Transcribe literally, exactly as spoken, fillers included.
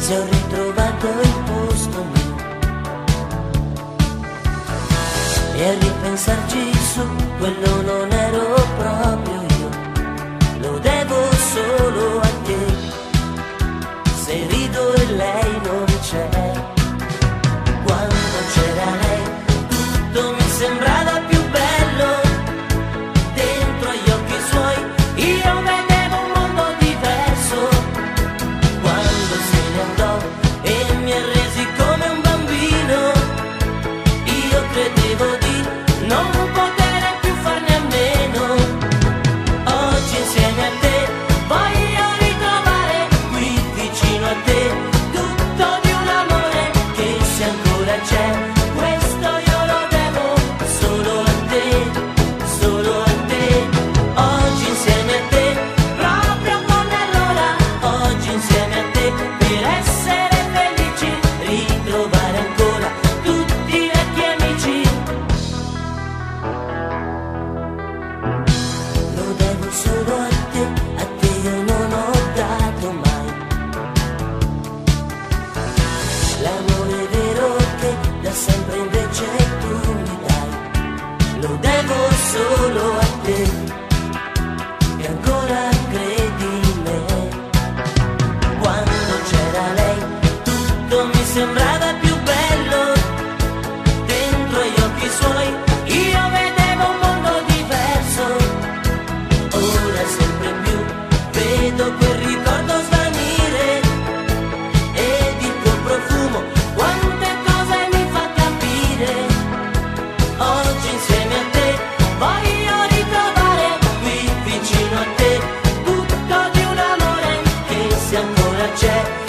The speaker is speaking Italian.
se ho ritrovato il posto mio. E a ripensarci su, quello non ero proprio io, lo devo solo a te. Se rido e lei non c'è, quando c'era lei tutto mi sembrava più bello. Dentro agli occhi suoi io vedevo un mondo diverso. Quando se ne andò e mi ha resi come un bambino, io credevo di non poter più farne a meno. Oggi insieme a te voglio ritrovare qui vicino a te tutto di un amore che se ancora c'è, questo io lo devo solo a te, solo a te. Oggi insieme a te, proprio come allora, oggi insieme a te, per essere felici, ritrovare ancora tutti i vecchi amici. Lo devo solo a te, a te io non ho dato mai l'amore vero che da sempre invece tu mi dai. Lo devo solo a te, che ancora credi in me. Quando c'era lei tutto mi sembrava più bello. Dentro agli occhi suoi io vedevo un mondo diverso. Ora sempre più vedo quel ricordo svanire, ed il tuo profumo quante cose mi fa capire. Oggi insieme a te voglio ritrovare qui vicino a te tutto di un amore che se ancora c'è,